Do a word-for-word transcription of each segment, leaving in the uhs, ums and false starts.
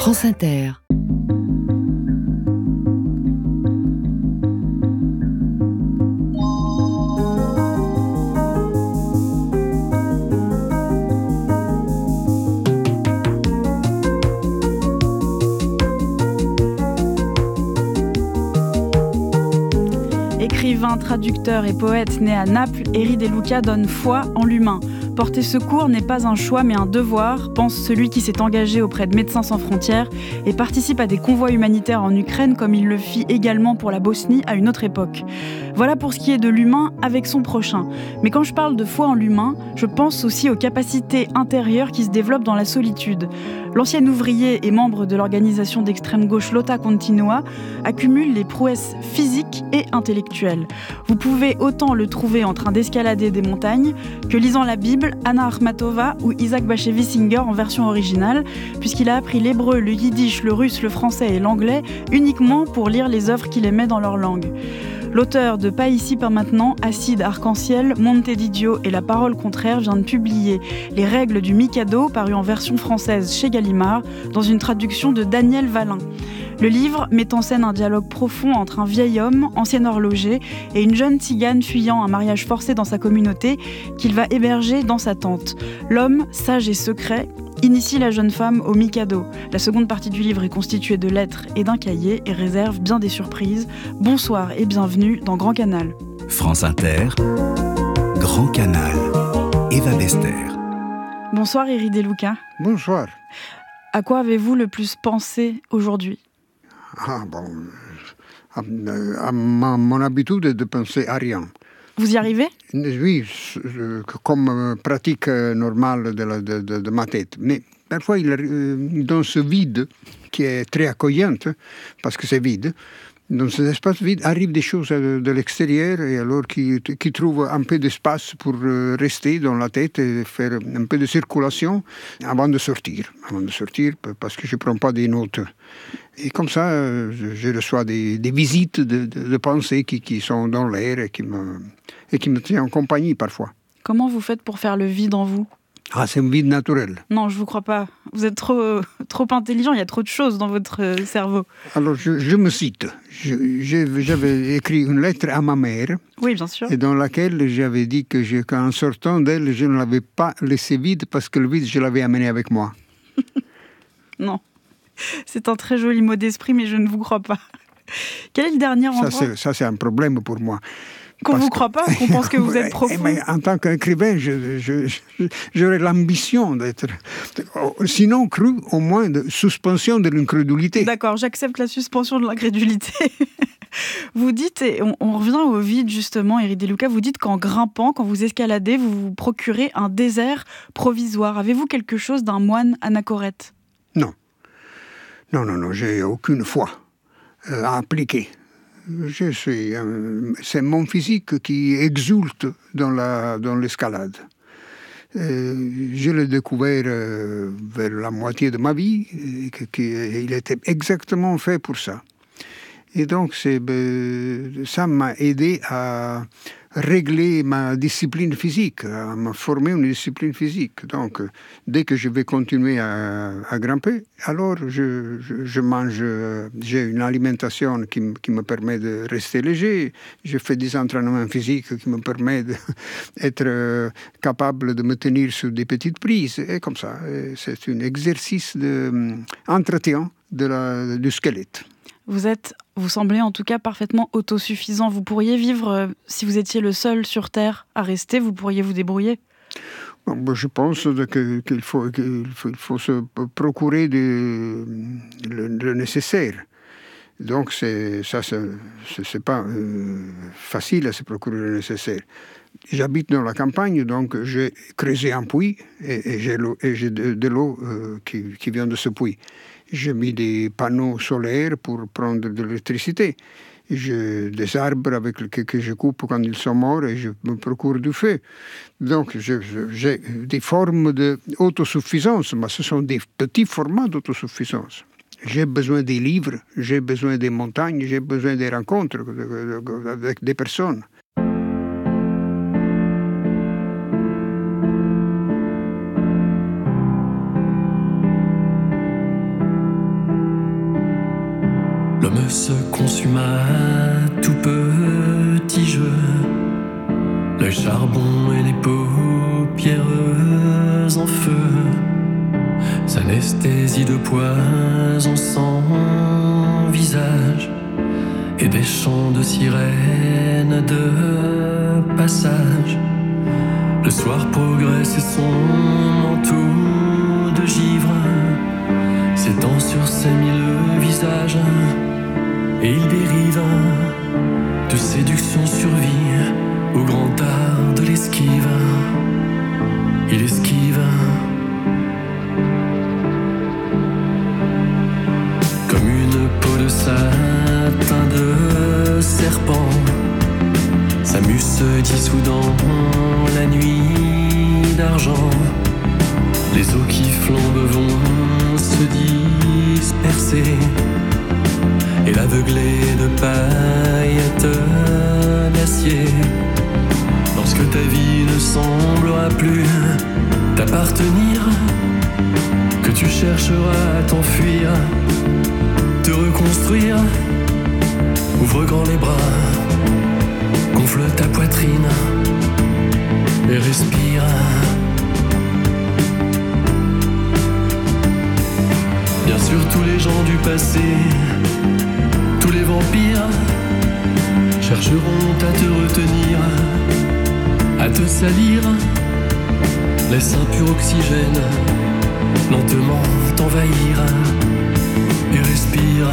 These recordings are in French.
France Inter. Écrivain, traducteur et poète né à Naples, Eri De Luca donne foi en l'humain. Porter secours n'est pas un choix mais un devoir, pense celui qui s'est engagé auprès de Médecins sans frontières et participe à des convois humanitaires en Ukraine comme il le fit également pour la Bosnie à une autre époque. Voilà pour ce qui est de l'humain avec son prochain. Mais quand je parle de foi en l'humain, je pense aussi aux capacités intérieures qui se développent dans la solitude. L'ancien ouvrier et membre de l'organisation d'extrême gauche Lotta Continua accumule les prouesses physiques et intellectuelles. Vous pouvez autant le trouver en train d'escalader des montagnes que lisant la Bible, Anna Akhmatova ou Isaac Bashevis Singer en version originale, puisqu'il a appris l'hébreu, le yiddish, le russe, le français et l'anglais uniquement pour lire les œuvres qu'il aimait dans leur langue. L'auteur de Pas ici, pas maintenant, Acide, Arc-en-Ciel, Monte d'Idio et La parole contraire vient de publier Les règles du Mikado, paru en version française chez Gallimard, dans une traduction de Daniel Vallin. Le livre met en scène un dialogue profond entre un vieil homme, ancien horloger, et une jeune tzigane fuyant un mariage forcé dans sa communauté qu'il va héberger dans sa tente. L'homme, sage et secret, initie la jeune femme au Mikado. La seconde partie du livre est constituée de lettres et d'un cahier et réserve bien des surprises. Bonsoir et bienvenue dans Grand Canal. France Inter, Grand Canal, Eva Bester. Bonsoir Eri De Luca. Bonsoir. À quoi avez-vous le plus pensé aujourd'hui ? Ah bon, à, à ma, mon habitude de penser à rien. Vous y arrivez ? Oui, comme pratique normale de, la, de, de, de ma tête. Mais parfois, il, dans ce vide, qui est très accueillant, parce que c'est vide, dans cet espace vide, arrivent des choses de, de l'extérieur, et alors qui, qui trouvent un peu d'espace pour rester dans la tête et faire un peu de circulation avant de sortir. Avant de sortir, parce que je ne prends pas des notes. Et comme ça, je, je reçois des, des visites de, de, de pensées qui, qui sont dans l'air et qui me, et qui me tiennent en compagnie parfois. Comment vous faites pour faire le vide en vous ? Ah, c'est un vide naturel. Non, je vous crois pas. Vous êtes trop, trop intelligent, il y a trop de choses dans votre cerveau. Alors, je, je me cite. Je, je, j'avais écrit une lettre à ma mère. Oui, bien sûr. Et dans laquelle j'avais dit que je, qu'en sortant d'elle, je ne l'avais pas laissé vide parce que le vide, je l'avais amené avec moi. Non. C'est un très joli mot d'esprit, mais je ne vous crois pas. Quel est le dernier endroit ? Ça, c'est, ça, c'est un problème pour moi. Qu'on ne vous croit pas, qu'on pense que vous êtes profond. Mais en tant qu'écrivain, je, je, je, j'aurais l'ambition d'être, sinon cru, au moins de suspension de l'incrédulité. D'accord, j'accepte la suspension de l'incrédulité. Vous dites, et on, on revient au vide justement, Eri De Luca, vous dites qu'en grimpant, quand vous escaladez, vous vous procurez un désert provisoire. Avez-vous quelque chose d'un moine anachorète ? Non. Non, non, non, j'ai aucune foi euh, à appliquer. Je suis, euh, c'est mon physique qui exulte dans, la, dans l'escalade. Euh, je l'ai découvert euh, vers la moitié de ma vie, et que, que, il était exactement fait pour ça. Et donc, c'est, euh, ça m'a aidé à régler ma discipline physique, à me former une discipline physique. Donc, dès que je vais continuer à, à grimper, alors je, je, je mange, j'ai une alimentation qui, qui me permet de rester léger, je fais des entraînements physiques qui me permettent d'être capable de me tenir sur des petites prises, et comme ça. C'est un exercice d'entretien de la, du squelette. Vous êtes, vous semblez en tout cas parfaitement autosuffisant. Vous pourriez vivre, euh, si vous étiez le seul sur Terre à rester, vous pourriez vous débrouiller ? Bon, je pense que, qu'il, faut, qu'il faut, il faut se procurer de, le, le nécessaire. Donc, c'est, ça, c'est, c'est pas euh, facile à se procurer le nécessaire. J'habite dans la campagne, donc j'ai creusé un puits et, et j'ai, l'eau, et j'ai de, de l'eau euh, qui, qui vient de ce puits. J'ai mis des panneaux solaires pour prendre de l'électricité. J'ai des arbres avec lesquels que je coupe quand ils sont morts et je me procure du feu. Donc je, je, j'ai des formes d'autosuffisance, mais ce sont des petits formats d'autosuffisance. J'ai besoin des livres, j'ai besoin des montagnes, j'ai besoin des rencontres avec des personnes. L'homme se consuma à tout petit jeu, le charbon et les paupières en feu, s'anesthésie de poison sans visage, et des chants de sirènes de passage. Le soir progresse et son manteau de givre s'étend sur ses mille visages, et il dérive de séduction survie au grand art de l'esquive. Il esquive comme une peau de satin de serpent, sa muse se dissout dans la nuit d'argent. Les eaux qui flambent vont se disperser, et l'aveuglé de paillettes d'acier. Lorsque ta vie ne semblera plus t'appartenir, que tu chercheras à t'enfuir, te reconstruire, ouvre grand les bras, gonfle ta poitrine et respire. Bien sûr, tous les gens du passé, tous les vampires chercheront à te retenir, à te salir. Laisse un pur oxygène lentement t'envahir et respire.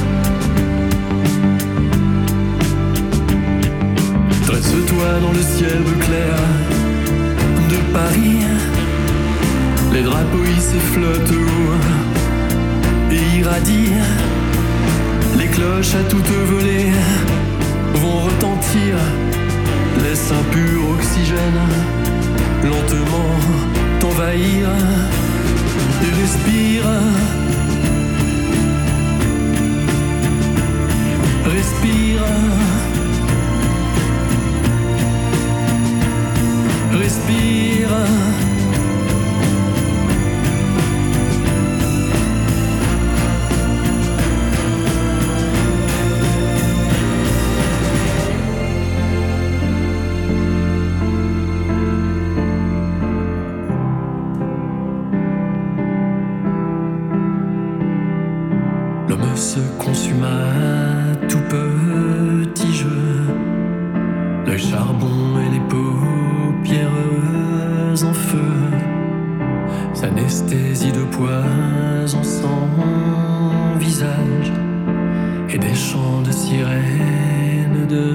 Dresse-toi dans le ciel bleu clair de Paris. Les drapeaux hissés flottent haut et irradient. Les cloches à toute volée vont retentir. Laisse un pur oxygène lentement t'envahir et respire. Respire. Respire. L'homme se consuma à tout petit jeu, le charbon et les paupières en feu, s'anesthésie de poison sans visage, et des chants de sirènes de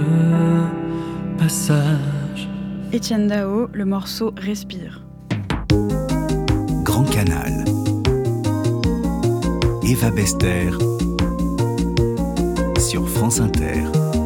passage. Etienne Dao, le morceau Respire. Grand Canal. Eva Bester sur France Inter.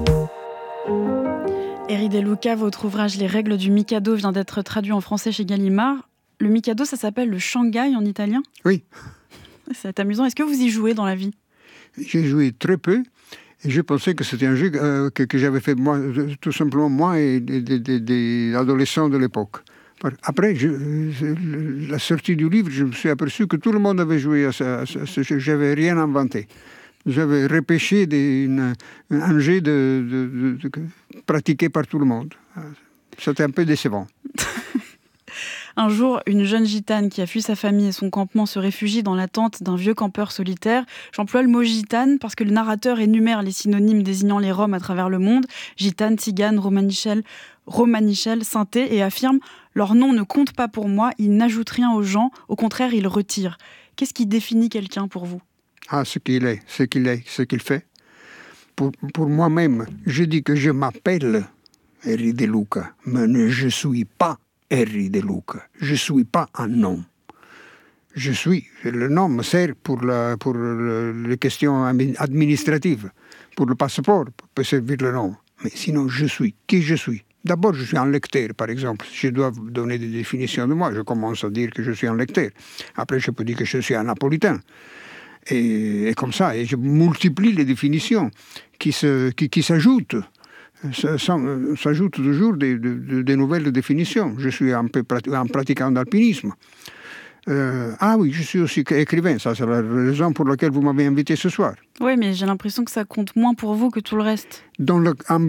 Eri De Luca, votre ouvrage Les règles du Mikado vient d'être traduit en français chez Gallimard. Le Mikado, ça s'appelle le Shanghai en italien ? Oui. C'est amusant. Est-ce que vous y jouez dans la vie ? J'ai joué très peu, et je pensais que c'était un jeu euh, que, que j'avais fait moi, tout simplement moi et des, des, des, des adolescents de l'époque. Après, je, la sortie du livre, je me suis aperçu que tout le monde avait joué à ça, à ce jeu. Je n'avais rien inventé. J'avais repêché des, une, un jeu de, de, de, de, pratiqué par tout le monde. C'était un peu décevant. Un jour, une jeune gitane qui a fui sa famille et son campement se réfugie dans la tente d'un vieux campeur solitaire. J'emploie le mot gitane parce que le narrateur énumère les synonymes désignant les Roms à travers le monde. Gitane, tzigane, romanichel, romanichel, synthé, et affirme « Leur nom ne compte pas pour moi, ils n'ajoutent rien aux gens, au contraire, ils retirent ». Qu'est-ce qui définit quelqu'un pour vous ? Ah, ce qu'il est, ce qu'il est, ce qu'il fait. Pour, pour moi-même, je dis que je m'appelle Eri De Luca, mais je ne suis pas Eri De Luca. Je ne suis pas un nom. Je suis, le nom me sert pour, la, pour le, les questions administratives, pour le passeport, peut servir le nom. Mais sinon, je suis qui je suis. D'abord, je suis un lecteur, par exemple. Je dois donner des définitions de moi. Je commence à dire que je suis un lecteur. Après, je peux dire que je suis un napolitain. Et, et comme ça, et je multiplie les définitions qui, se, qui, qui s'ajoutent. S'ajoutent toujours des, des, des nouvelles définitions. Je suis un, peu, un pratiquant d'alpinisme. Euh, ah oui, je suis aussi écrivain, ça c'est la raison pour laquelle vous m'avez invité ce soir. Oui, mais j'ai l'impression que ça compte moins pour vous que tout le reste. Dans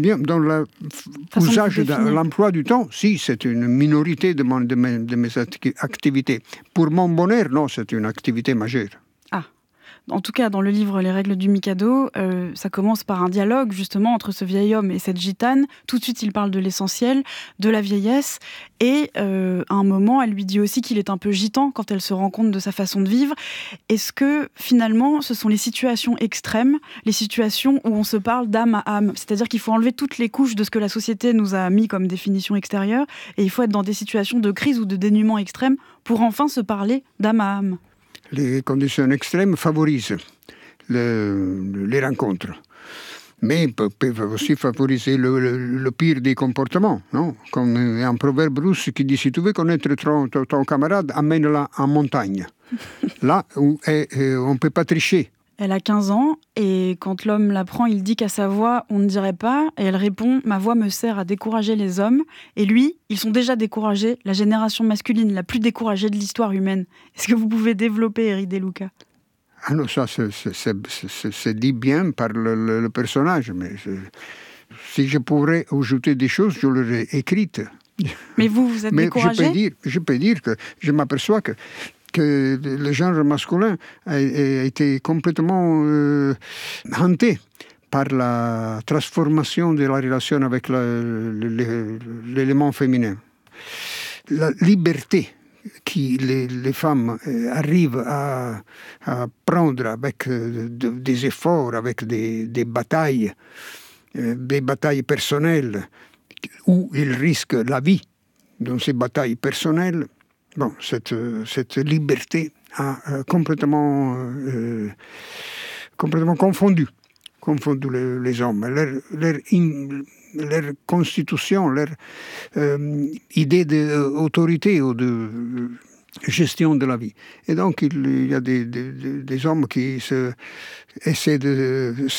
l'usage de, de l'emploi du temps, si, c'est une minorité de, mon, de, mes, de mes activités. Pour mon bonheur, non, c'est une activité majeure. Ah. En tout cas, dans le livre Les règles du Mikado, euh, ça commence par un dialogue justement entre ce vieil homme et cette gitane. Tout de suite, il parle de l'essentiel, de la vieillesse. Et euh, à un moment, elle lui dit aussi qu'il est un peu gitan quand elle se rend compte de sa façon de vivre. Est-ce que finalement, ce sont les situations extrêmes, les situations où on se parle d'âme à âme? C'est-à-dire qu'il faut enlever toutes les couches de ce que la société nous a mis comme définition extérieure. Et il faut être dans des situations de crise ou de dénuement extrême pour enfin se parler d'âme à âme. Les conditions extrêmes favorisent le, les rencontres, mais peuvent aussi favoriser le, le, le pire des comportements, non? Comme un proverbe russe qui dit « Si tu veux connaître ton, ton, ton camarade, amène-la en montagne ». Là où et, et on ne peut pas tricher. Elle a quinze ans, et quand l'homme la prend, il dit qu'à sa voix, on ne dirait pas, et elle répond « Ma voix me sert à décourager les hommes », et lui, ils sont déjà découragés, la génération masculine la plus découragée de l'histoire humaine. Est-ce que vous pouvez développer, Eri De Luca? Ah non, ça, c'est, c'est, c'est, c'est dit bien par le, le, le personnage, mais si je pourrais ajouter des choses, je l'aurais écrite. Mais vous, vous êtes mais découragé? je peux dire, je peux dire que je m'aperçois que que le genre masculin a, a été complètement euh, hanté par la transformation de la relation avec la, l'élément féminin. La liberté que les, les femmes arrivent à, à prendre avec de, des efforts, avec des, des batailles, des batailles personnelles, où ils risquent la vie dans ces batailles personnelles. Bon, cette, cette liberté a euh, complètement, euh, complètement confondu, confondu les, les hommes. Leur, leur, in, leur constitution, leur euh, idée d'autorité ou de gestion de la vie. Et donc, il, il y a des, des, des hommes qui se, essaient de, de,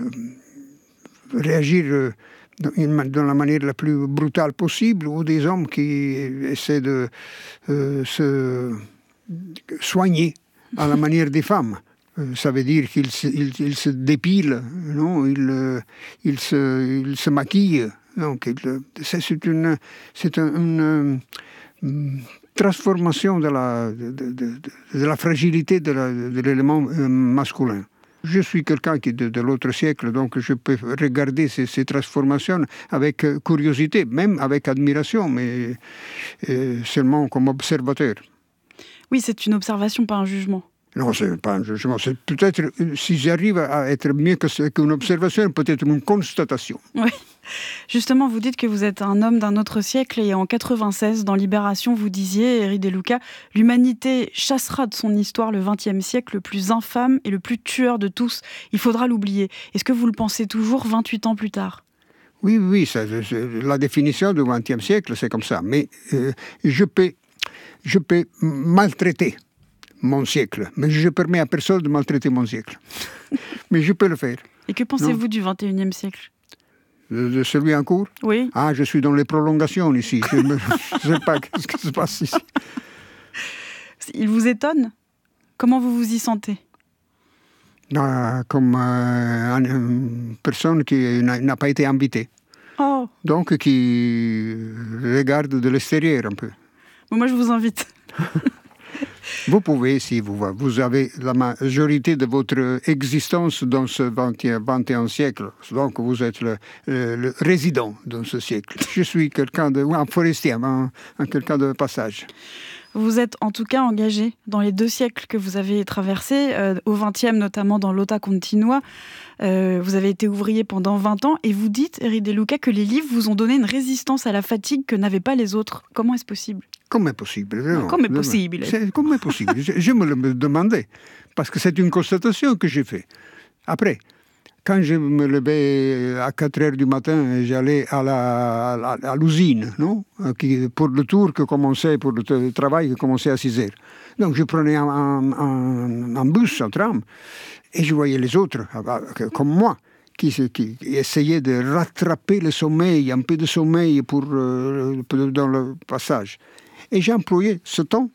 de réagir euh, dans la manière la plus brutale possible, ou des hommes qui essaient de euh, se soigner à la manière des femmes. Euh, ça veut dire qu'ils se, ils, ils se dépilent, non? Ils, euh, ils, se, ils se maquillent. Donc, il, c'est, c'est une, c'est une, une transformation de la, de, de, de, de la fragilité de, la, de l'élément masculin. Je suis quelqu'un qui de, de l'autre siècle, donc je peux regarder ces, ces transformations avec curiosité, même avec admiration, mais euh, seulement comme observateur. Oui, c'est une observation, pas un jugement. Non, c'est pas un jugement. C'est peut-être, si j'arrive à être mieux que, qu'une observation, peut-être une constatation. Oui. Justement, vous dites que vous êtes un homme d'un autre siècle, et en quatre-vingt-seize, dans Libération, vous disiez, Eri De Luca, l'humanité chassera de son histoire le vingtième siècle le plus infâme et le plus tueur de tous. Il faudra l'oublier. Est-ce que vous le pensez toujours vingt-huit ans plus tard? Oui, oui, ça, la définition du vingtième siècle, c'est comme ça. Mais euh, je peux, je peux maltraiter mon siècle, mais je permets à personne de maltraiter mon siècle. Mais je peux le faire. Et que pensez-vous non? du vingt et unième siècle? De, de celui en cours? Oui. Ah, je suis dans les prolongations ici. Je ne sais pas ce qui se passe ici. Il vous étonne? Comment vous vous y sentez? Ah, comme euh, une personne qui n'a, n'a pas été invitée. Oh. Donc, qui regarde de l'extérieur un peu. Bon, moi, je vous invite. Vous pouvez, si vous, vous avez la majorité de votre existence dans ce vingt et unième siècle. Donc, vous êtes le, le, le résident dans ce siècle. Je suis quelqu'un de, un forestier, un, un quelqu'un de passage. Vous êtes en tout cas engagé dans les deux siècles que vous avez traversés, euh, au vingtième notamment dans l'Ota Continua. Euh, vous avez été ouvrier pendant vingt ans et vous dites, Eri De Luca, que les livres vous ont donné une résistance à la fatigue que n'avaient pas les autres. Comment est-ce possible? Comment est possible? Non, comment est possible? C'est, comment est possible? je, je me le demandais, parce que c'est une constatation que j'ai faite. Après, quand je me levais à quatre heures du matin, j'allais à, la, à, à l'usine, non? Qui, pour le tour que commençait, pour le travail qui commençait à six heures. Donc je prenais un, un, un, un bus, un tram, et je voyais les autres, comme moi, qui, qui essayaient de rattraper le sommeil, un peu de sommeil pour, euh, dans le passage. Et j'ai employé ce temps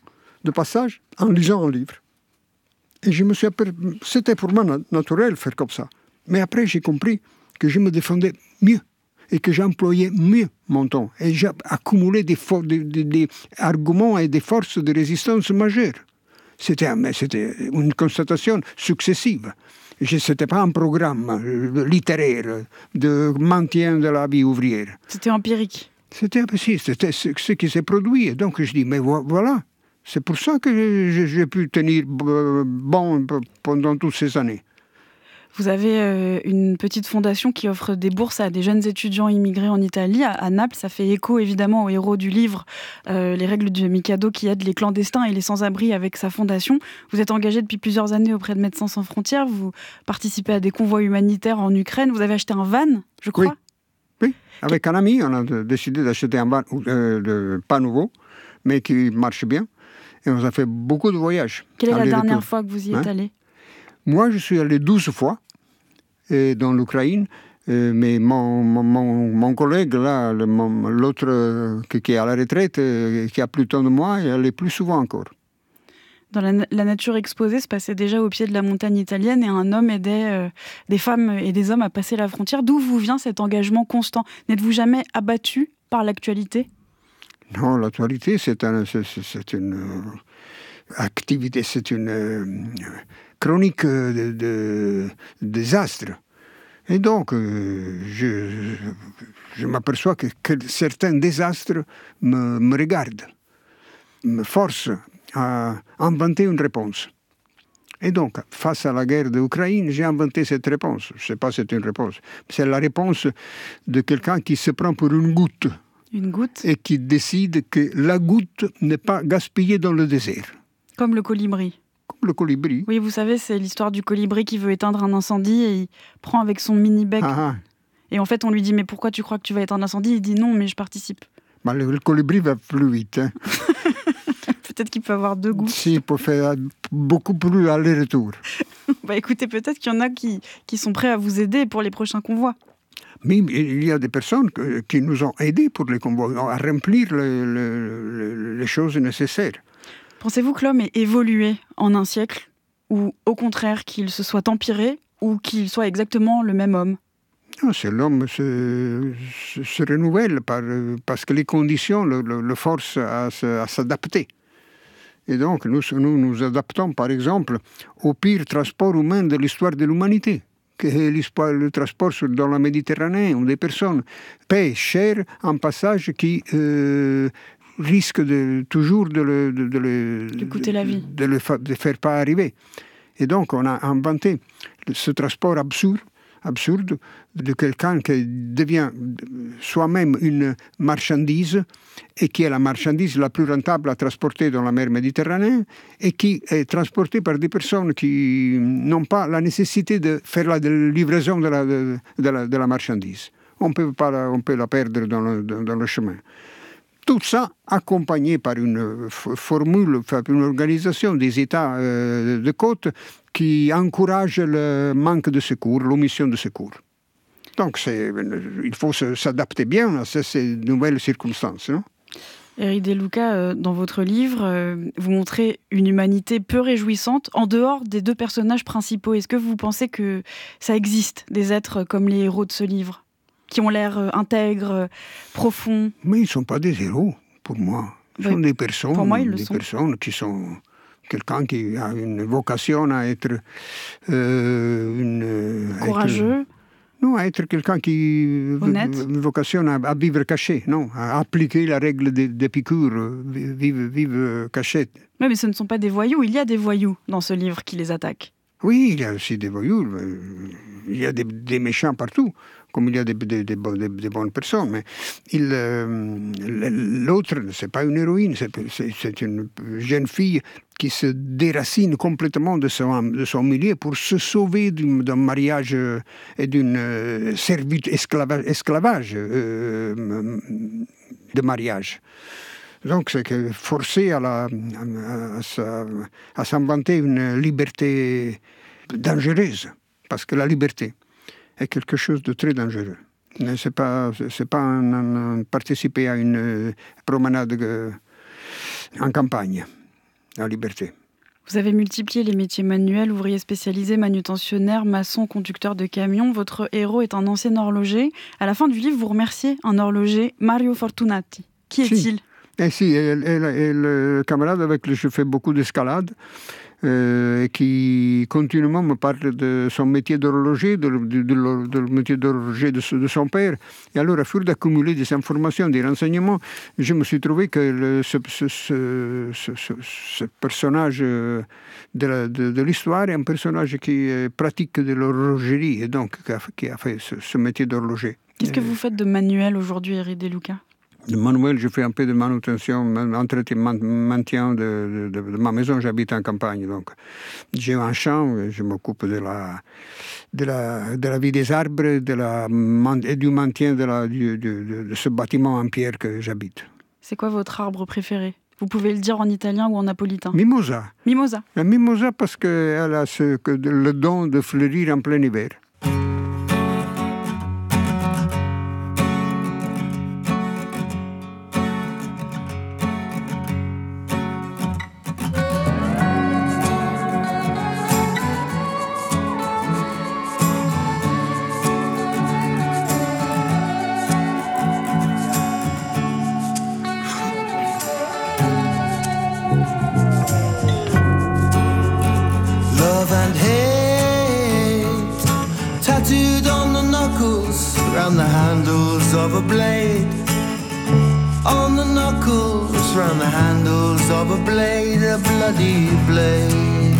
de passage en lisant un livre. Et je me suis aper... C'était pour moi naturel de faire comme ça. Mais après, j'ai compris que je me défendais mieux et que j'employais mieux mon temps. Et j'ai accumulé des, for... des, des, des arguments et des forces de résistance majeures. C'était, c'était une constatation successive. Ce n'était pas un programme littéraire de maintien de la vie ouvrière. C'était empirique. C'était, c'était ce qui s'est produit. Et donc je dis, mais voilà. C'est pour ça que j'ai pu tenir bon pendant toutes ces années. Vous avez une petite fondation qui offre des bourses à des jeunes étudiants immigrés en Italie, à Naples. Ça fait écho évidemment au héros du livre euh, Les règles du Mikado, qui aide les clandestins et les sans-abri avec sa fondation. Vous êtes engagé depuis plusieurs années auprès de Médecins sans frontières. Vous participez à des convois humanitaires en Ukraine. Vous avez acheté un van, je crois. Oui, oui. Avec un ami, on a décidé d'acheter un van euh, de, pas nouveau, mais qui marche bien. Et on a fait beaucoup de voyages. Quelle est la dernière retour. fois que vous y êtes hein? allé? Moi, je suis allé douze fois et dans l'Ukraine, euh, mais mon, mon, mon collègue, là, le, mon, l'autre euh, qui, qui est à la retraite, euh, qui a plus de temps de moi, il allait plus souvent encore. Dans la, la nature exposée se passait déjà au pied de la montagne italienne et un homme aidait euh, des femmes et des hommes à passer la frontière. D'où vous vient cet engagement constant? N'êtes-vous jamais abattu par l'actualité? Non, l'actualité, c'est, un, c'est, c'est une euh, activité, c'est une euh, chronique de, de, de désastre. Et donc, euh, je, je m'aperçois que, que certains désastres me, me regardent, me forcent à inventer une réponse. Et donc, face à la guerre d'Ukraine, j'ai inventé cette réponse. Je ne sais pas si c'est une réponse. C'est la réponse de quelqu'un qui se prend pour une goutte. Une goutte. Et qui décide que la goutte n'est pas gaspillée dans le désert. Comme le colibri. Comme le colibri. Oui, vous savez, c'est l'histoire du colibri qui veut éteindre un incendie et il prend avec son mini-bec. Ah, et en fait, on lui dit, mais pourquoi tu crois que tu vas éteindre l'incendie? Il dit non, mais je participe. Bah, le, le colibri va plus vite. Hein. Peut-être qu'il peut avoir deux gouttes. Si, il peut faire beaucoup plus aller-retour. Bah écoutez, peut-être qu'il y en a qui, qui sont prêts à vous aider pour les prochains convois. Mais il y a des personnes qui nous ont aidés pour les convois, à remplir le, le, le, les choses nécessaires. Pensez-vous que l'homme ait évolué en un siècle, ou au contraire qu'il se soit empiré, ou qu'il soit exactement le même homme? Non, c'est l'homme se, se, se renouvelle par, parce que les conditions le, le, le forcent à, à s'adapter. Et donc nous, nous nous adaptons par exemple au pire transport humain de l'histoire de l'humanité. Que le transport dans la Méditerranée, où des personnes paient cher un passage qui euh, risque de, toujours de le, de, de le, de coûter la vie. De le fa- de faire pas arriver. Et donc on a inventé ce transport absurde, absurde de quelqu'un qui devient soi-même une marchandise et qui est la marchandise la plus rentable à transporter dans la mer Méditerranée et qui est transportée par des personnes qui n'ont pas la nécessité de faire la de livraison de la, de, de, la, de la marchandise. On peut pas la, on peut la perdre dans le, dans, dans le chemin. Tout ça accompagné par une formule, une organisation des États euh, de côte qui encourage le manque de secours, l'omission de secours. Donc c'est, il faut s'adapter bien à ces nouvelles circonstances. Non? Éric De Luca, dans votre livre, vous montrez une humanité peu réjouissante en dehors des deux personnages principaux. Est-ce que vous pensez que ça existe, des êtres comme les héros de ce livre, qui ont l'air intègres, profonds? Mais ils ne sont pas des héros, pour moi. Ils sont oui. des personnes, pour moi, ils le des sont. personnes qui sont... Quelqu'un qui a une vocation à être... Euh, une, courageux. Être, non, à être quelqu'un qui... Honnête. Une vocation à, à vivre caché, non, à appliquer la règle d'Épicure, vivre, vivre caché. Oui, mais ce ne sont pas des voyous. Il y a des voyous dans ce livre qui les attaquent. Oui, il y a aussi des voyous. Il y a des, des méchants partout, comme il y a des, des, des, des, des bonnes personnes. Mais il, euh, l'autre, ce n'est pas une héroïne, c'est, c'est, c'est une jeune fille qui se déracine complètement de son, de son milieu pour se sauver d'un, d'un mariage et d'une euh, servitude, esclavage, esclavage euh, de mariage. Donc, c'est que forcer à, la, à, à, à s'inventer une liberté dangereuse, parce que la liberté est quelque chose de très dangereux. Ce n'est pas, c'est pas un, un, un participer à une promenade en campagne. la liberté. Vous avez multiplié les métiers manuels, ouvrier spécialisé, manutentionnaire, maçon, conducteur de camion. Votre héros est un ancien horloger. À la fin du livre, vous remerciez un horloger, Mario Fortunati. Qui est-il ? Eh si, et, et, et le camarade avec qui je fais beaucoup d'escalade, euh, qui continuellement me parle de son métier d'horloger, de, de, de, de, de métier d'horloger de, de son père. Et alors, à force d'accumuler des informations, des renseignements, je me suis trouvé que le, ce, ce, ce, ce, ce personnage de, la, de, de l'histoire est un personnage qui pratique de l'horlogerie et donc qui a, qui a fait ce, ce métier d'horloger. Qu'est-ce que vous faites de manuel aujourd'hui, Eri De Luca ? De manuel, je fais un peu de manutention, entretien, maintien de, de, de ma maison. J'habite en campagne, donc j'ai un champ, je m'occupe de la, de la, de la vie des arbres de la, et du maintien de, la, de, de, de ce bâtiment en pierre que j'habite. C'est quoi votre arbre préféré ? Vous pouvez le dire en italien ou en napolitain. Mimosa. Mimosa. La mimosa parce qu'elle a ce, que, le don de fleurir en plein hiver. Round the handles of a blade, on the knuckles, round the handles of a blade, a bloody blade.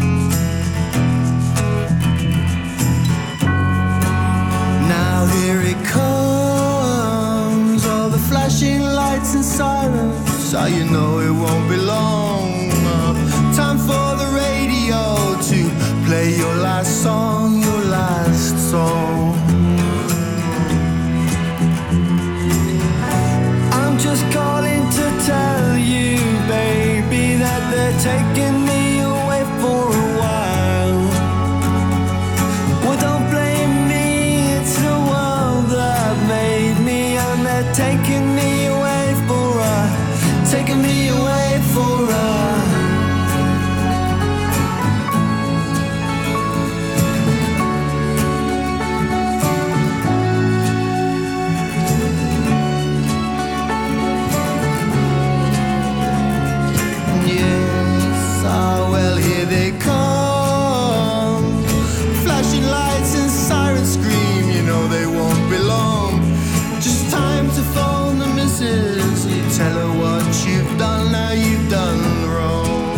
Now here it comes, all the flashing lights and sirens, so you know it won't be long. Time for the radio to play your last song, your last song. Just calling to tell you, baby, that they're taking me away for a while. Well, don't blame me, it's the world that made me, and they're taking me away for a, taking me away for a. Tell her what you've done, now you've done wrong.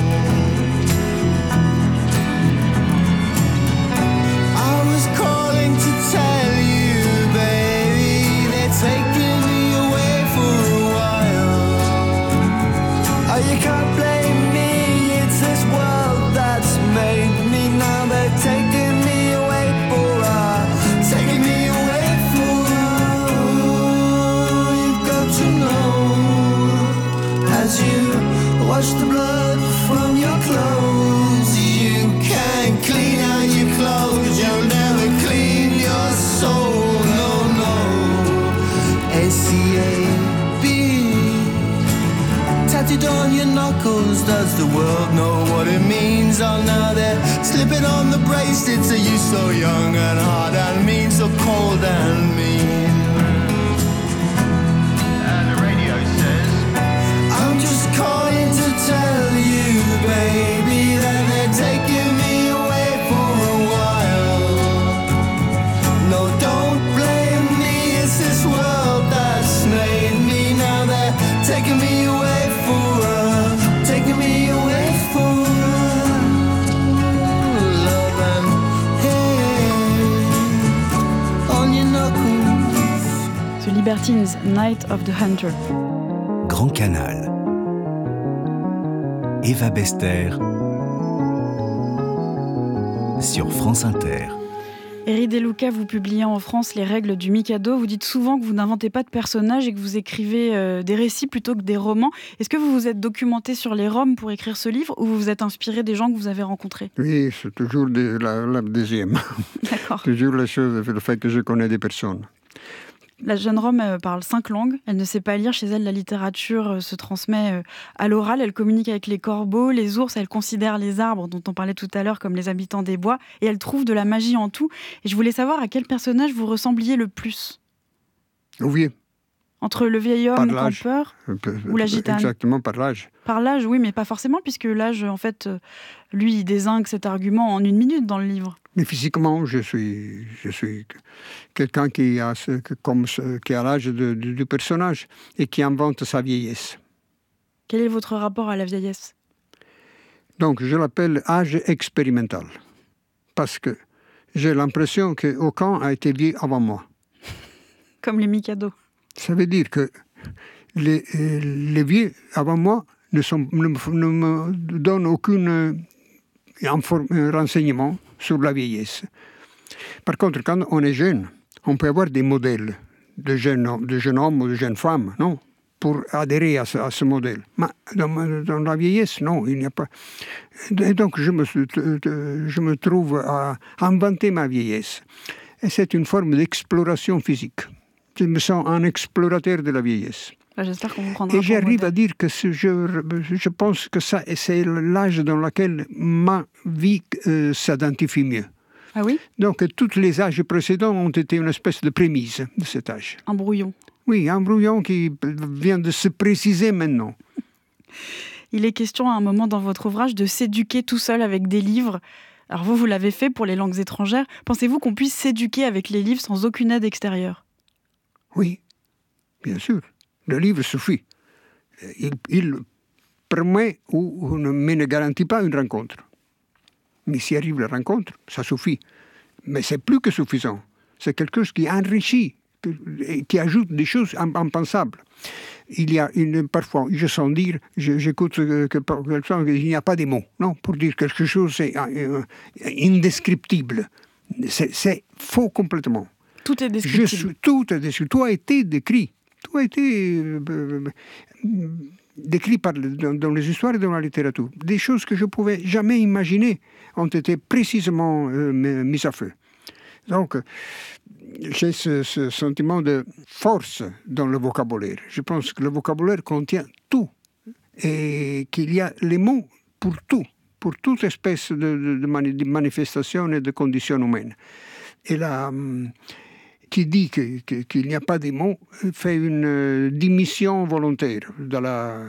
I was calling to tell you, baby, they're taking me away for a while. Oh, you can't blame me, it's this world that's made me. Now they're taking me away for a, taking me away for a. You've got to know, as you wash the blood from your clothes, you can't clean out your clothes, you'll never clean your soul, no, no. A C A B, tattooed on your knuckles, does the world know what it means? Oh, now they're slipping on the bracelets, are you so young and hard and mean, so cold and mean? Calling to tell you, baby, that they're taking me away for a while. No, don't blame me, it's this world that's made me. Now they're taking me away for a, taking me away for a love and hate on your knuckles. The Libertines, Night of the Hunter. Grand Canal. Eva Bester sur France Inter. Eri De Luca, vous publiez en France Les règles du Mikado. Vous dites souvent que vous n'inventez pas de personnages et que vous écrivez euh, des récits plutôt que des romans. Est-ce que vous vous êtes documenté sur les Roms pour écrire ce livre ou vous vous êtes inspiré des gens que vous avez rencontrés ? Oui, c'est toujours de, la, la deuxième. D'accord. Toujours la chose, le fait que je connais des personnes. La jeune Rome euh, parle cinq langues, elle ne sait pas lire, chez elle la littérature euh, se transmet euh, à l'oral, elle communique avec les corbeaux, les ours, elle considère les arbres dont on parlait tout à l'heure comme les habitants des bois, et elle trouve de la magie en tout. Et je voulais savoir à quel personnage vous ressembliez le plus. Oui, Entre le vieil Par homme l'âge. campeur ou la gitane. Exactement, par l'âge. Par l'âge, oui, mais pas forcément, puisque l'âge, en fait, euh, lui, il dézingue cet argument en une minute dans le livre. Mais physiquement, je suis, je suis quelqu'un qui a, ce, comme ce, qui a l'âge de- de- du personnage et qui invente sa vieillesse. Quel est votre rapport à la vieillesse ? Donc, je l'appelle âge expérimental. Parce que j'ai l'impression qu'aucun a été vieux avant moi. Comme les Mikado. Ça veut dire que les, euh, les vieux avant moi ne, sont, ne, me, ne me donnent aucun renseignement sur la vieillesse. Par contre, quand on est jeune, on peut avoir des modèles de jeunes, de jeunes hommes ou de jeunes femmes, non, pour adhérer à ce, à ce modèle. Mais dans, dans la vieillesse, non, il n'y a pas. Et donc, je me, je me trouve à inventer ma vieillesse. Et c'est une forme d'exploration physique. Je me sens un explorateur de la vieillesse. J'espère qu'on vous prendra. Et j'arrive à dire que ce, je, je pense que ça, c'est l'âge dans lequel ma vie euh, s'identifie mieux. Ah oui ? Donc, tous les âges précédents ont été une espèce de prémisse de cet âge. Un brouillon. Oui, un brouillon qui vient de se préciser maintenant. Il est question à un moment dans votre ouvrage de s'éduquer tout seul avec des livres. Alors vous, vous l'avez fait pour les langues étrangères. Pensez-vous qu'on puisse s'éduquer avec les livres sans aucune aide extérieure ? Oui, bien sûr. Le livre suffit. Il, il permet ou mais ne garantit pas une rencontre. Mais s'il arrive la rencontre, ça suffit. Mais c'est plus que suffisant. C'est quelque chose qui enrichit, qui ajoute des choses impensables. Il y a une, parfois, je sens dire, je, j'écoute que, que, que il n'y a pas de mots, non, pour dire quelque chose, c'est euh, indescriptible. C'est, c'est faux complètement. Tout est descriptible. Je suis, tout est descriptible. Tout a été décrit. Tout a été euh, euh, décrit par, dans, dans les histoires et dans la littérature. Des choses que je ne pouvais jamais imaginer ont été précisément euh, mises à feu. Donc, j'ai ce, ce sentiment de force dans le vocabulaire. Je pense que le vocabulaire contient tout et qu'il y a les mots pour tout, pour toute espèce de, de, de, mani- de manifestation et de condition humaine. Et là, qui dit que, que, qu'il n'y a pas de mots fait une démission volontaire de la,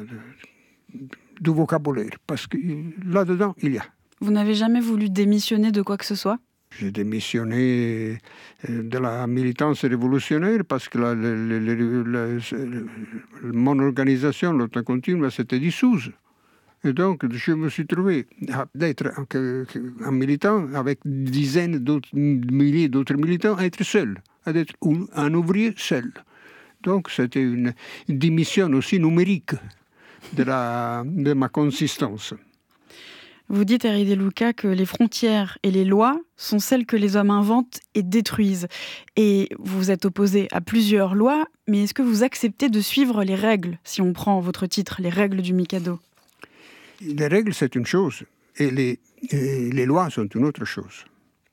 du vocabulaire, parce que là-dedans, il y a. Vous n'avez jamais voulu démissionner de quoi que ce soit ? J'ai démissionné de la militance révolutionnaire parce que la, la, la, la, la, mon organisation, l'Autre Continue, s'était dissoute. Et donc, je me suis trouvé d'être un militant avec dizaines d'autres milliers d'autres militants, à être seul, à être un ouvrier seul. Donc, c'était une démission aussi numérique de, la, de ma consistance. Vous dites, Herri De Luca, que les frontières et les lois sont celles que les hommes inventent et détruisent. Et vous êtes opposé à plusieurs lois, mais est-ce que vous acceptez de suivre les règles, si on prend votre titre, les règles du Mikado ? Les règles, c'est une chose, et les, et les lois sont une autre chose.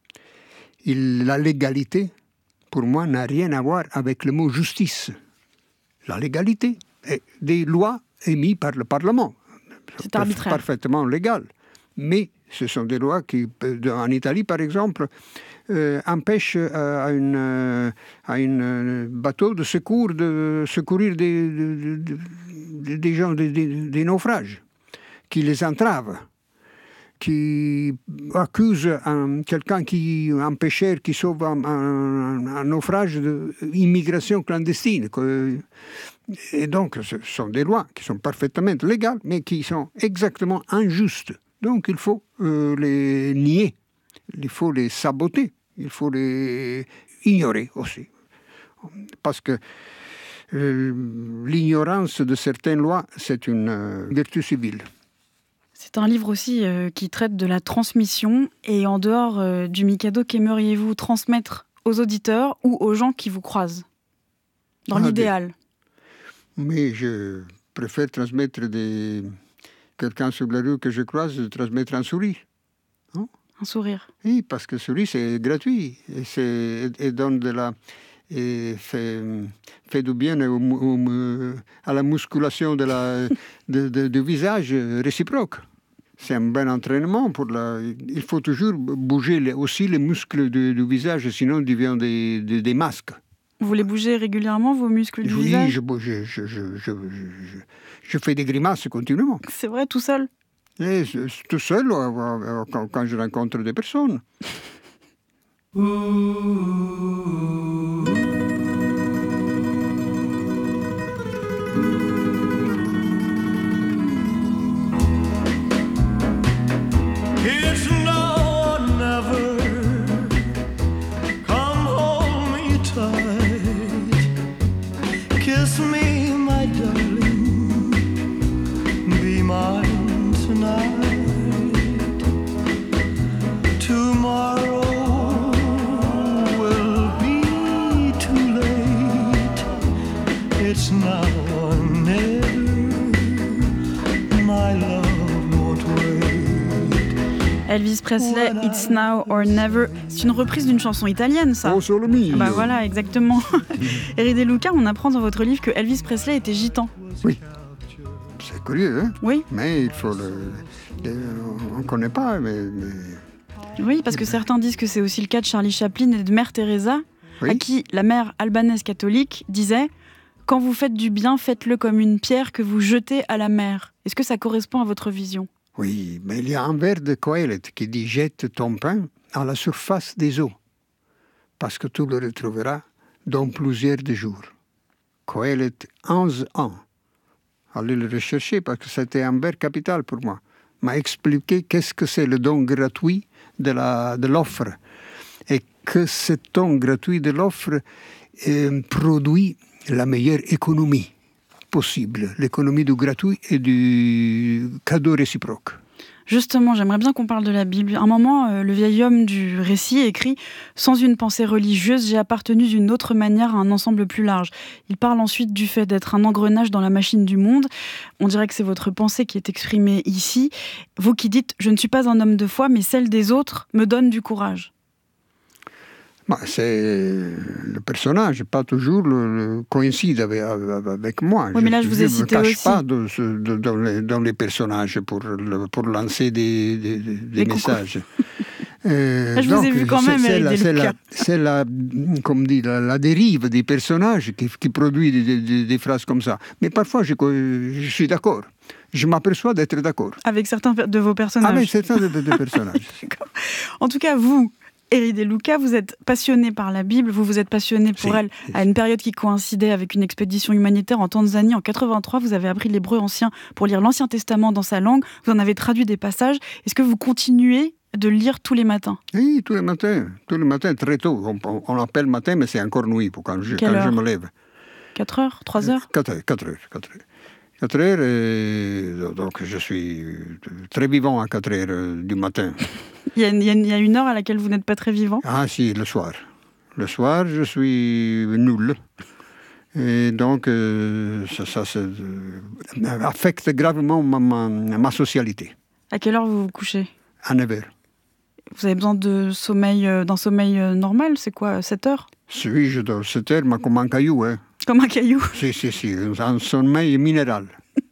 Il, la légalité, pour moi, n'a rien à voir avec le mot justice. La légalité est des lois émises par le Parlement. C'est arbitraire. Parfaitement légal. Mais ce sont des lois qui, en Italie par exemple, euh, empêchent à une, à une bateau de secours de secourir des, des, des, des gens, des, des naufrages, qui les entravent, qui accusent un, quelqu'un qui, un pêcheur qui sauve un, un, un naufrage d'immigration clandestine. Et donc, ce sont des lois qui sont parfaitement légales, mais qui sont exactement injustes. Donc, il faut euh, les nier, il faut les saboter, il faut les ignorer aussi. Parce que euh, l'ignorance de certaines lois, c'est une euh, vertu civile. C'est un livre aussi euh, qui traite de la transmission. Et en dehors euh, du Mikado, qu'aimeriez-vous transmettre aux auditeurs ou aux gens qui vous croisent, dans ah, l'idéal? Des... Mais je préfère transmettre des... quelqu'un sur la rue que je croise, de transmettre un sourire. Non? Un sourire. Oui, parce que le sourire, c'est gratuit. Et, c'est... et donne de la... et fait, fait du bien au, au, à la musculation de la, de, de, du visage réciproque. C'est un bon entraînement. Pour la... Il faut toujours bouger les, aussi les muscles du, du visage, sinon ils deviennent des, des, des masques. Vous les bougez régulièrement, vos muscles du oui, visage? Oui, je, je, je, je, je, je, je fais des grimaces continuellement. C'est vrai, tout seul? Et, tout seul, quand, quand je rencontre des personnes. It's now or never. Come hold me tight. Kiss me, my darling. Be mine tonight. Tomorrow will be too late. It's now or never. My love. Elvis Presley, It's Now or Never. C'est une reprise d'une chanson italienne, ça. Oh, solo mio. Bah voilà, exactement. Eri De Luca, on apprend dans votre livre que Elvis Presley était gitan. Oui. C'est curieux, hein? Oui. Mais il faut le... le on ne connaît pas, mais, mais... Oui, parce que certains disent que c'est aussi le cas de Charlie Chaplin et de Mère Teresa, oui. à qui la mère albanaise catholique disait « Quand vous faites du bien, faites-le comme une pierre que vous jetez à la mer ». Est-ce que ça correspond à votre vision ? Oui, mais il y a un vers de Coëllet qui dit « Jette ton pain à la surface des eaux, parce que tu le retrouveras dans plusieurs de jours. » Coëllet, onze ans. Allez le rechercher, parce que c'était un vers capital pour moi. M'a expliqué qu'est-ce que c'est le don gratuit de, la, de l'offre, et que ce don gratuit de l'offre euh, produit la meilleure économie possible, l'économie du gratuit et du cadeau réciproque. Justement, j'aimerais bien qu'on parle de la Bible. À un moment, euh, le vieil homme du récit écrit « Sans une pensée religieuse, j'ai appartenu d'une autre manière à un ensemble plus large ». Il parle ensuite du fait d'être un engrenage dans la machine du monde. On dirait que c'est votre pensée qui est exprimée ici. Vous qui dites « Je ne suis pas un homme de foi, mais celle des autres me donne du courage ». Bah, c'est le personnage, pas toujours le, le coïncide avec, avec moi. Oui, mais là, je, je vous ai cité aussi. Je ne me cache pas de, de, dans, les, dans les personnages pour, le, pour lancer des, des, des messages. Euh, là, je donc, vous ai vu quand même, c'est, avec c'est, des la, c'est la, comme dit, la, la dérive des personnages qui, qui produit des, des, des phrases comme ça. Mais parfois, je, je suis d'accord. Je m'aperçois d'être d'accord. Avec certains de vos personnages. Avec certains de, de, de personnages. En tout cas, vous... Eri De Luca, vous êtes passionné par la Bible, vous vous êtes passionné pour si, elle à une période qui coïncidait avec une expédition humanitaire en Tanzanie en quatre-vingt-trois. Vous avez appris l'hébreu ancien pour lire l'Ancien Testament dans sa langue. Vous en avez traduit des passages. Est-ce que vous continuez de lire tous les matins ? Oui, tous les matins. Tous les matins, très tôt. On, on l'appelle matin, mais c'est encore nuit pour quand je, quand je me lève. quatre heures ? trois heures ? quatre heures. quatre heures. quatre heures. quatre heures, et donc je suis très vivant à quatre heures du matin. Il y, a, il, y a, il y a une heure à laquelle vous n'êtes pas très vivant ? Ah si, le soir. Le soir, je suis nul. Et donc, euh, ça, ça, ça euh, affecte gravement ma, ma, ma socialité. À quelle heure vous vous couchez ? À neuf heures. Vous avez besoin de sommeil, d'un sommeil normal ? C'est quoi, sept heures ? Si, je dors sept heures, mais comme un caillou. Hein. Comme un caillou ? Si, si, si, un sommeil minéral.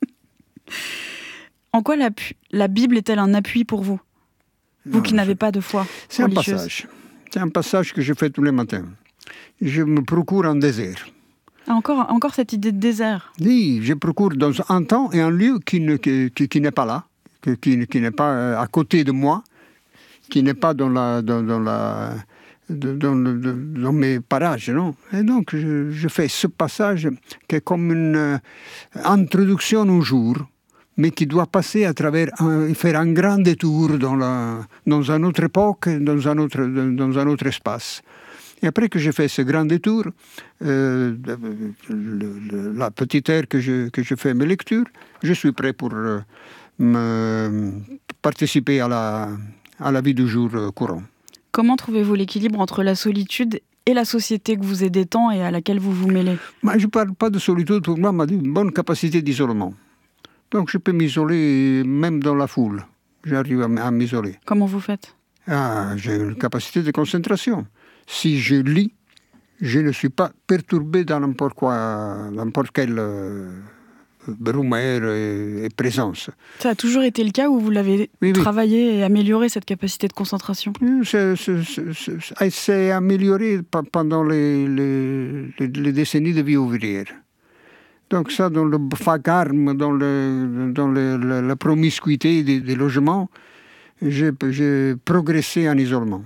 En quoi la, la Bible est-elle un appui pour vous ? Vous non, qui n'avez pas de foi c'est religieuse. Un passage. C'est un passage que je fais tous les matins. Je me procure un désert. Ah, encore, encore cette idée de désert. Oui, je procure dans un temps et un lieu qui, ne, qui, qui, qui n'est pas là, qui, qui, qui n'est pas à côté de moi, qui n'est pas dans, la, dans, dans, la, dans, dans, dans mes parages. Non. Et donc, je, je fais ce passage qui est comme une euh, introduction au jour, mais qui doit passer à travers, un, faire un grand détour dans, la, dans une autre époque, dans un autre, dans un autre espace. Et après que j'ai fait ce grand détour, euh, le, le, la petite heure que je, que je fais mes lectures, je suis prêt pour euh, me participer à la, à la vie du jour euh, courant. Comment trouvez-vous l'équilibre entre la solitude et la société que vous aidez tant et à laquelle vous vous mêlez ? Mais je ne parle pas de solitude, pour moi, mais d'une bonne capacité d'isolement. Donc je peux m'isoler même dans la foule. J'arrive à, à m'isoler. Comment vous faites ? Ah, j'ai une capacité de concentration. Si je lis, je ne suis pas perturbé dans n'importe quoi, n'importe quelle euh, brumaire et, et présence. Ça a toujours été le cas où vous l'avez oui, travaillé oui. et amélioré, cette capacité de concentration? C'est, c'est, c'est, c'est amélioré pendant les, les, les, les décennies de vie ouvrière. Donc ça, dans le vacarme, dans, le, dans le, la, la promiscuité des, des logements, j'ai, j'ai progressé en isolement.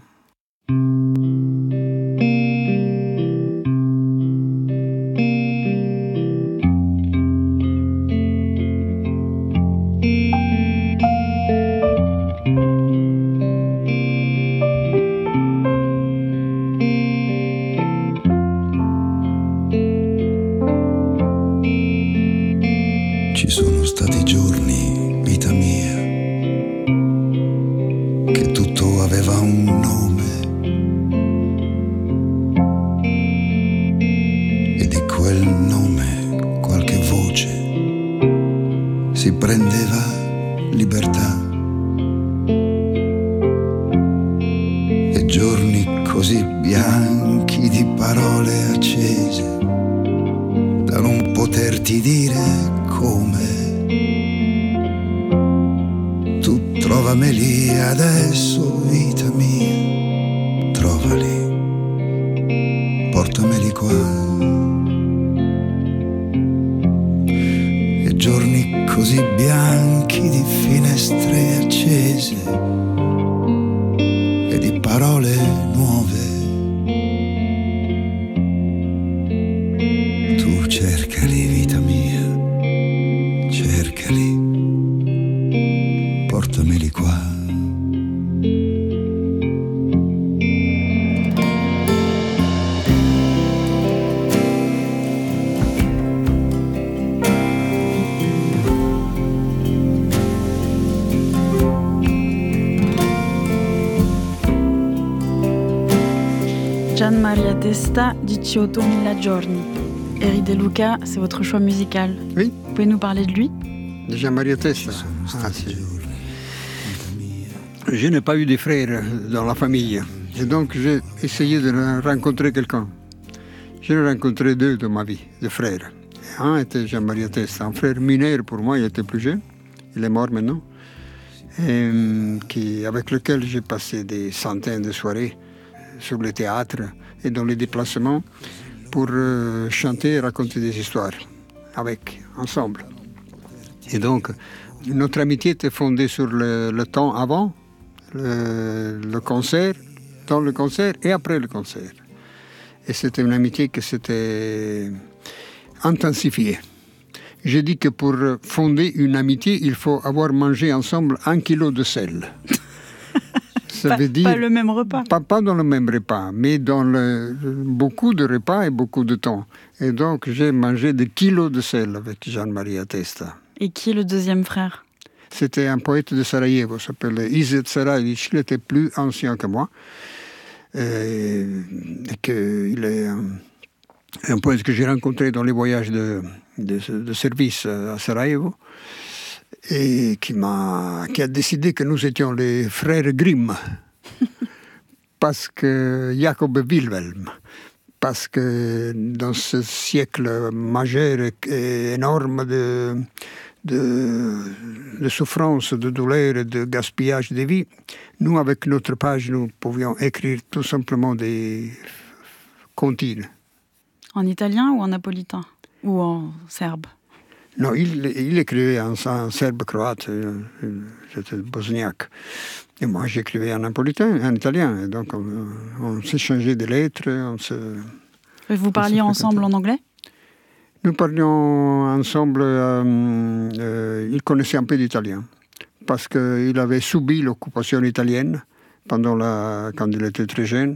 Ci sono stati giorni, vita mia, che tutto aveva un nome e di quel nome qualche voce si prendeva libertà. E giorni così bianchi di parole accese da non poterti dire come. Tu trovameli adesso, vita mia, trovali, portameli qua. E giorni così bianchi di finestre accese e di parole nuove. Tu cercali, vita mia, cercali, portameli qua. Gian Maria Testa, diciottomila giorni. Eri De Luca, c'est votre choix musical. Oui. Vous pouvez nous parler de lui? Gian Maria Testa. Ah, je n'ai pas eu de frères dans la famille. Et donc j'ai essayé de rencontrer quelqu'un. J'ai rencontré deux de ma vie, de frères. Un était Gian Maria Testa, un frère mineur pour moi, il était plus jeune. Il est mort maintenant. Et, qui, avec lequel j'ai passé des centaines de soirées sur le théâtre et dans les déplacements pour euh, chanter et raconter des histoires avec, ensemble. Et donc, notre amitié était fondée sur le, le temps avant le, le concert, dans le concert et après le concert. Et c'était une amitié qui s'était intensifiée. Je dis que pour fonder une amitié, il faut avoir mangé ensemble un kilo de sel. Ça pas, veut dire, pas le même repas. Pas, pas dans le même repas, mais dans le, beaucoup de repas et beaucoup de temps. Et donc, j'ai mangé des kilos de sel avec Gian Maria Testa. Et qui est le deuxième frère? C'était un poète de Sarajevo, s'appelait Izet Sarajic, il était plus ancien que moi. Et, et que, il est un, un poète que j'ai rencontré dans les voyages de, de, de service à Sarajevo. Et qui, m'a, qui a décidé que nous étions les frères Grimm, parce que Jacob Wilhelm, parce que dans ce siècle majeur et énorme de, de, de souffrance, de douleur et de gaspillage de vie, nous, avec notre page, nous pouvions écrire tout simplement des comptines. En italien ou en napolitain? Ou en serbe? Non, il, il écrivait en, en serbe-croate, j'étais bosniaque. Et moi, j'écrivais en napolitain, en italien. Et donc, on, on s'échangeait des lettres. On se, et vous parliez ensemble en anglais? Nous parlions ensemble. Euh, euh, il connaissait un peu d'italien, parce qu'il avait subi l'occupation italienne pendant la, quand il était très jeune.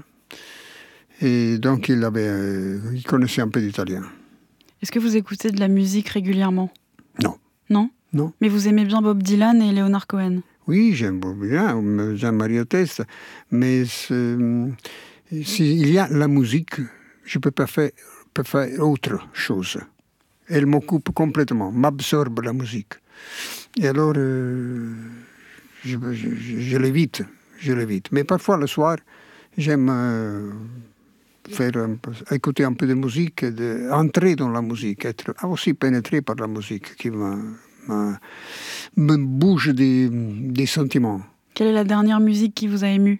Et donc, il, avait, euh, il connaissait un peu d'italien. Est-ce que vous écoutez de la musique régulièrement? Non. Non? Non. Mais vous aimez bien Bob Dylan et Leonard Cohen? Oui, j'aime Bob Dylan, Gian Maria Testa, mais s'il y a la musique, je ne peux pas faire, peux faire autre chose. Elle m'occupe complètement, m'absorbe la musique. Et alors, euh, je, je, je l'évite, je l'évite. Mais parfois, le soir, j'aime euh, faire un peu, écouter un peu de musique, de, entrer dans la musique, être aussi pénétré par la musique qui m'a, m'a, me bouge des, des sentiments. Quelle est la dernière musique qui vous a ému?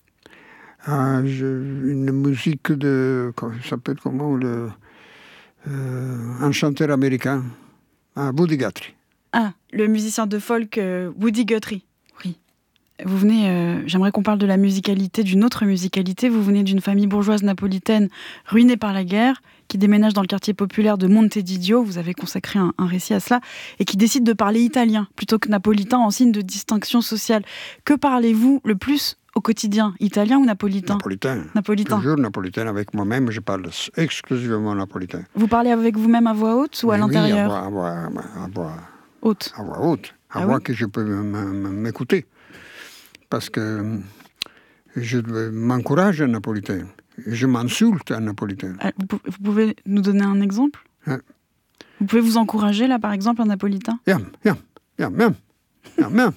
Ah, je, une musique de, ça s'appelle comment, le, euh, un chanteur américain, ah, Woody Guthrie. Ah, le musicien de folk euh, Woody Guthrie. Oui. Vous venez, euh, j'aimerais qu'on parle de la musicalité, d'une autre musicalité. Vous venez d'une famille bourgeoise napolitaine ruinée par la guerre, qui déménage dans le quartier populaire de Montevideo, vous avez consacré un, un récit à cela, et qui décide de parler italien plutôt que napolitain en signe de distinction sociale. Que parlez-vous le plus au quotidien, italien ou napolitain? Napolitain. Napolitain. Toujours napolitain avec moi-même, je parle exclusivement napolitain. Vous parlez avec vous-même à voix haute ou à Mais l'intérieur? Oui, à voix, à voix, à voix haute. À voix haute, à ah voix oui? que je peux m'écouter. Parce que je m'encourage en napolitain, je m'insulte en napolitain. Vous pouvez nous donner un exemple? Hein? Vous pouvez vous encourager là, par exemple, en napolitain? Yam, yam, yam, yam, yam, yam.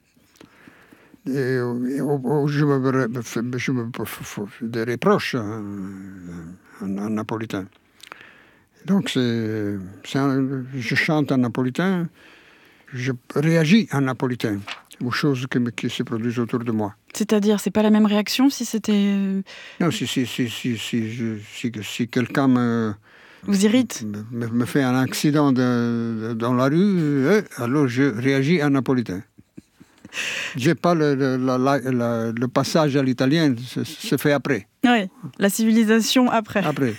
Et, et, et, je me fais je me, des reproches en, en, en napolitain. Donc, c'est, c'est un, je chante en napolitain, je réagis en napolitain aux choses qui, qui se produisent autour de moi. C'est-à-dire, c'est pas la même réaction si c'était... Non, si, si, si, si, si, je, si, si quelqu'un me... Vous irrite? Me, me fait un accident de, de, dans la rue, euh, alors je réagis en napolitain. J'ai pas le, le, la, la, le passage à l'italien, c'est fait après. Oui, la civilisation après. Après.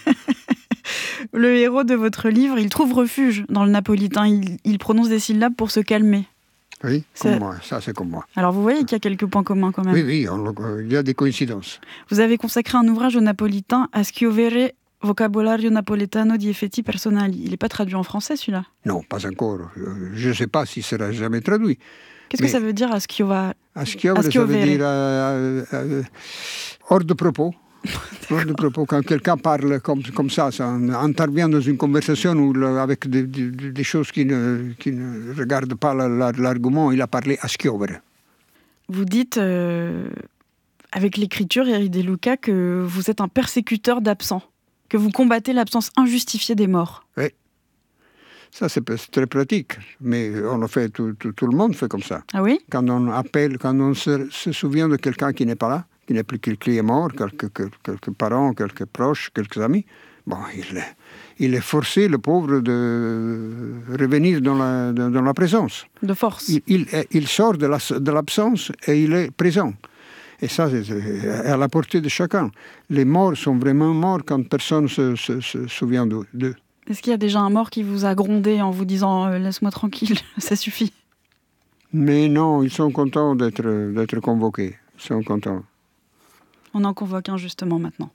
Le héros de votre livre, il trouve refuge dans le napolitain. Il, il prononce des syllabes pour se calmer. Oui, comme moi. Ça, c'est comme moi. Alors, vous voyez qu'il y a quelques points communs quand même. Oui, oui, on, il y a des coïncidences. Vous avez consacré un ouvrage au napolitain, A scrivere vocabolario napoletano di effetti personali. Il n'est pas traduit en français, celui-là? Non, pas encore. Je ne sais pas s'il sera jamais traduit. Qu'est-ce Mais que ça veut dire, a scrivere? A scrivere, ça veut dire euh, euh, hors de propos. Hors de propos. Quand quelqu'un parle comme, comme ça, ça intervient dans une conversation où, avec des, des, des choses qui ne, qui ne regardent pas la, la, l'argument, il a parlé a scrivere. Vous dites, euh, avec l'écriture, Eri De Luca, que vous êtes un persécuteur d'absents, que vous combattez l'absence injustifiée des morts. Oui. Ça, c'est très pratique, mais on le fait, tout, tout, tout le monde fait comme ça. Ah oui? Quand on appelle, quand on se, se souvient de quelqu'un qui n'est pas là, qui n'est plus, qui est mort, quelques, quelques, quelques parents, quelques proches, quelques amis, bon, il, il est forcé, le pauvre, de revenir dans la, dans la présence. De force. Il, il, il sort de, la, de l'absence et il est présent. Et ça, c'est à la portée de chacun. Les morts sont vraiment morts quand personne ne se, se, se souvient d'eux. Est-ce qu'il y a déjà un mort qui vous a grondé en vous disant euh, « laisse-moi tranquille, ça suffit » ? Mais non, ils sont contents d'être, d'être convoqués. Ils sont contents. On en convoque un justement maintenant.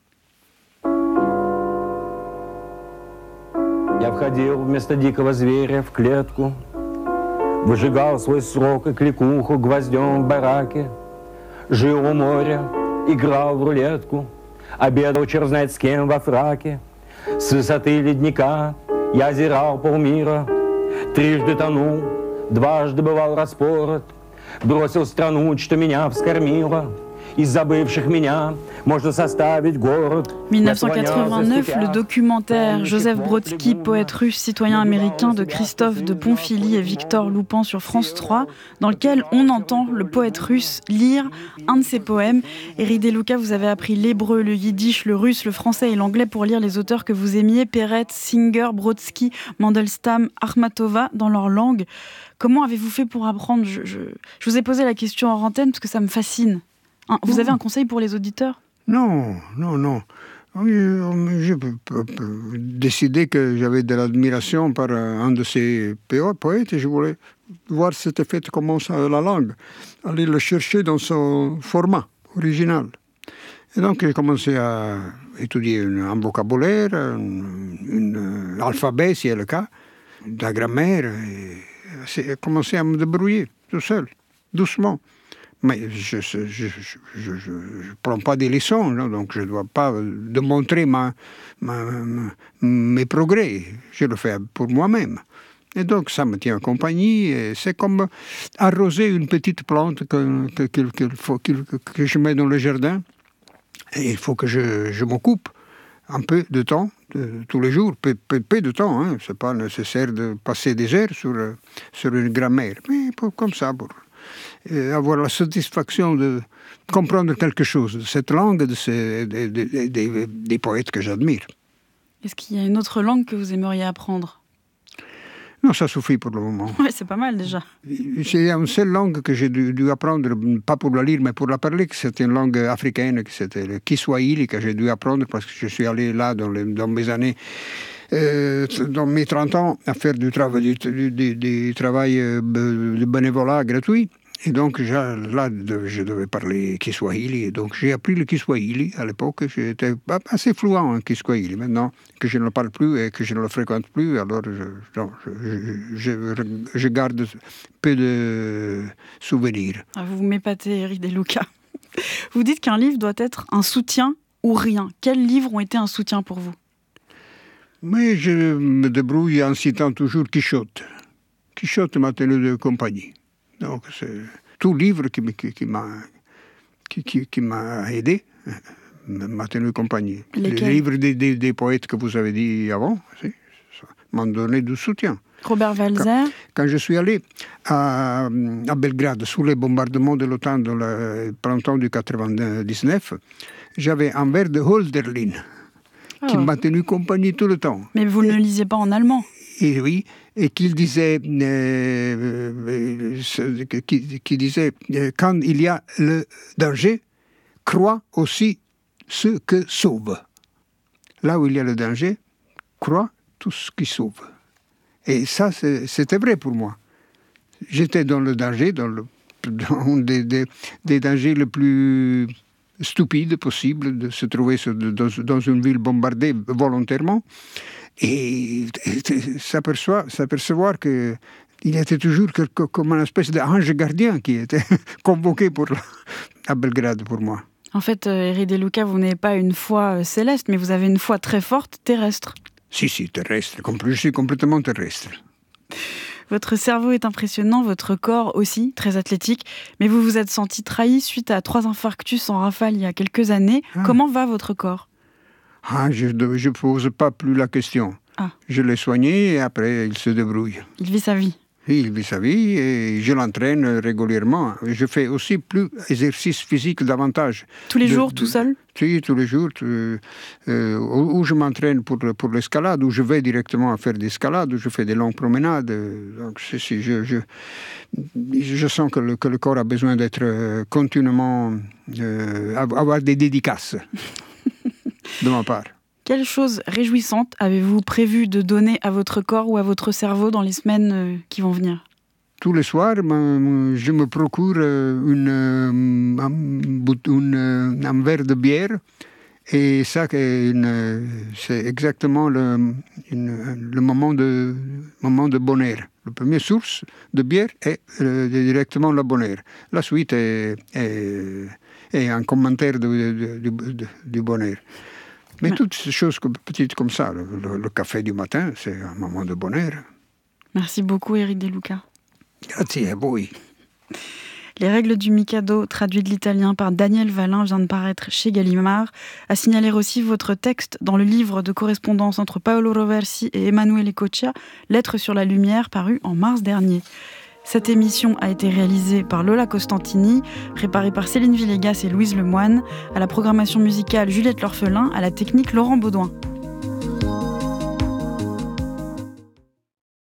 Я входил вместо дикого зверя в клетку, выжигал свой срок и кликуху гвоздем в бараке, жил у моря, играл в рулетку, обедал черт знает с кем во фраке. С высоты ледника я озирал полмира, трижды тонул, дважды бывал распорот, бросил страну, что меня вскормила. Из забывших меня можно составить город. dix-neuf cent quatre-vingt-neuf, le documentaire Joseph Brodsky, poète russe, citoyen américain de Christophe de Ponfilly et Victor Loupan sur France trois, dans lequel on entend le poète russe lire un de ses poèmes. Eri De Luca, vous avez appris l'hébreu, le yiddish, le russe, le français et l'anglais pour lire les auteurs que vous aimiez, Perret, Singer, Brodsky, Mandelstam, Akhmatova, dans leur langue. Comment avez-vous fait pour apprendre ? je, je, je vous ai posé la question en antenne parce que ça me fascine. Vous avez un conseil pour les auditeurs ? Non, non, non. J'ai décidé que j'avais de l'admiration par un de ces poètes et je voulais voir cet effet, comment ça, la langue, aller le chercher dans son format original. Et donc j'ai commencé à étudier un vocabulaire, un alphabet si c'est le cas, de la grammaire, et j'ai commencé à me débrouiller tout seul, doucement. Mais je ne je, je, je, je prends pas des leçons, non, donc je ne dois pas démontrer ma, ma, ma, mes progrès. Je le fais pour moi-même. Et donc ça me tient en compagnie. Et c'est comme arroser une petite plante que, que, que, faut, que, que je mets dans le jardin. Et il faut que je, je m'occupe un peu de temps, de, tous les jours, peu, peu, peu de temps. Hein. Ce n'est pas nécessaire de passer des heures sur, sur une grammaire, mais pour, comme ça, pour euh, avoir la satisfaction de comprendre quelque chose de cette langue, de ces, des, des, des, des poètes que j'admire. Est-ce qu'il y a une autre langue que vous aimeriez apprendre ? Non, ça suffit pour le moment. Oui, c'est pas mal déjà. C'est une seule langue que j'ai dû, dû apprendre, pas pour la lire, mais pour la parler, que c'était une langue africaine, que c'était le Kiswahili que j'ai dû apprendre parce que je suis allé là dans, les, dans mes années, euh, dans mes trente ans, à faire du, trava, du, du, du, du travail euh, de bénévolat gratuit. Et donc, là, je devais parler Kiswahili. Et donc, j'ai appris le Kiswahili. À l'époque, j'étais assez fluent en Kiswahili. Maintenant que je ne le parle plus et que je ne le fréquente plus, alors je, non, je, je, je garde peu de souvenirs. Vous m'épatez, Éric De Luca. Vous dites qu'un livre doit être un soutien ou rien. Quels livres ont été un soutien pour vous ? Mais je me débrouille en citant toujours Quichotte. Quichotte m'a tenu de compagnie. Donc, c'est tout livre qui, qui, qui, m'a, qui, qui, qui m'a aidé, m'a tenu compagnie. Lesquels ? Les livres des, des, des poètes que vous avez dit avant, ça m'ont donné du soutien. Robert Walser. Quand, quand je suis allé à, à Belgrade, sous les bombardements de l'OTAN dans le printemps du quatre-vingt-dix-neuf, j'avais un vers de Hölderlin oh. qui m'a tenu compagnie tout le temps. Mais vous ne le lisiez pas en allemand ? Et oui, et qu'il disait, euh, euh, qui, qui disait euh, quand il y a le danger, crois aussi ce que sauve. Là où il y a le danger, crois tout ce qui sauve. Et ça, c'est, c'était vrai pour moi. J'étais dans le danger, dans, le, dans des, des, des dangers les plus stupides possibles, de se trouver dans, dans une ville bombardée volontairement. Et, et s'aperçoit, s'apercevoir qu'il était toujours quelque, comme une espèce d'ange gardien qui était convoqué pour, à Belgrade pour moi. En fait, Éric De Luca, vous n'avez pas une foi céleste, mais vous avez une foi très forte terrestre. Si, si, terrestre. Je suis complètement terrestre. Votre cerveau est impressionnant, votre corps aussi, très athlétique, mais vous vous êtes senti trahi suite à trois infarctus en rafale il y a quelques années. Ah. Comment va votre corps ? Ah, je ne pose pas plus la question. Ah. Je l'ai soigné et après, il se débrouille. Il vit sa vie. Oui, il vit sa vie et je l'entraîne régulièrement. Je fais aussi plus exercice physique davantage. Tous les de, jours, de, tout seul ? Oui, tous les jours. Euh, où, où je m'entraîne pour, pour l'escalade, où je vais directement à faire l'escalade, où je fais des longues promenades. Donc, c'est, c'est, je, je, je sens que le, que le corps a besoin d'être continuellement... Euh, avoir des dédicaces. De ma part. Quelle chose réjouissante avez-vous prévu de donner à votre corps ou à votre cerveau dans les semaines qui vont venir ? Tous les soirs, je me procure une, un, une, un verre de bière. Et ça, une, c'est exactement le, une, le moment de, moment de bonheur. La première source de bière est euh, directement le bonheur. La suite est, est, est un commentaire de, de, de, de, du bonheur. Mais ouais. Toutes ces choses petites comme ça, le, le, le café du matin, c'est un moment de bonheur. Merci beaucoup, Éric De Luca. Grazie a voi. Les règles du Mikado, traduit de l'italien par Daniel Valin, vient de paraître chez Gallimard. À signaler aussi votre texte dans le livre de correspondance entre Paolo Roversi et Emanuele Coccia, Lettres sur la lumière, paru en mars dernier. Cette émission a été réalisée par Lola Costantini, préparée par Céline Villegas et Louise Lemoine, à la programmation musicale Juliette L'Orphelin, à la technique Laurent Baudouin.